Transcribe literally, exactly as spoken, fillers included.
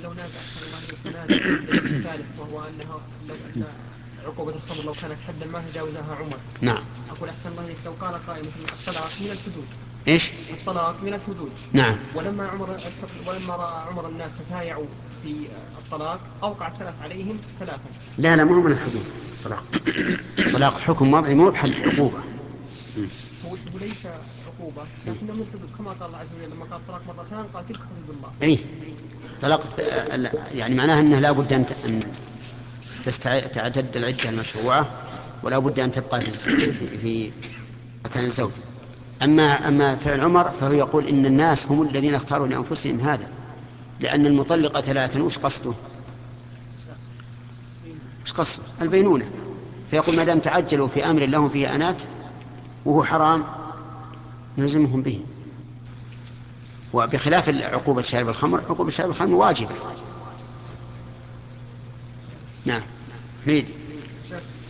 لو نازع أحسن الله إليك تنازع في الدليل الثالث، وهو أنها لو أن عقوبة الخمر لو كانت حدا ما تجاوزها عمر. نعم. أقول أحسن الله إليك لو قال قائل مثل الطلاق من الحدود. إيش؟ الطلاق من الحدود. نعم. ولما عمر ولما رأى عمر الناس تتايعوا في الطلاق أوقع الثلاث عليهم ثلاثا. لا لا، مو من الحدود. طلاق طلاق حكم وضعي، مو بحد عقوبة. هو ليس عقوبة لكنه من الحدود، كما قال الله عز وجل لما قال الطلاق مرتان قال تلك حدود الله. أي طلاق يعني معناه أنه لا بد أن تستع- تعتد العدة المشروعة، ولا بد أن تبقى في الز- في, في مكان الزوج. أما أما فعل عمر فهو يقول إن الناس هم الذين اختاروا لأنفسهم هذا، لأن المطلقة ثلاثا وش قصده؟ وش قصده؟ البينونة. فيقول ما دام تعجلوا في أمر لهم فيه أنات وهو حرام نلزمهم به. وبخلاف عقوبة شارب الخمر، عقوبة شارب الخمر واجبة. نعم. ميد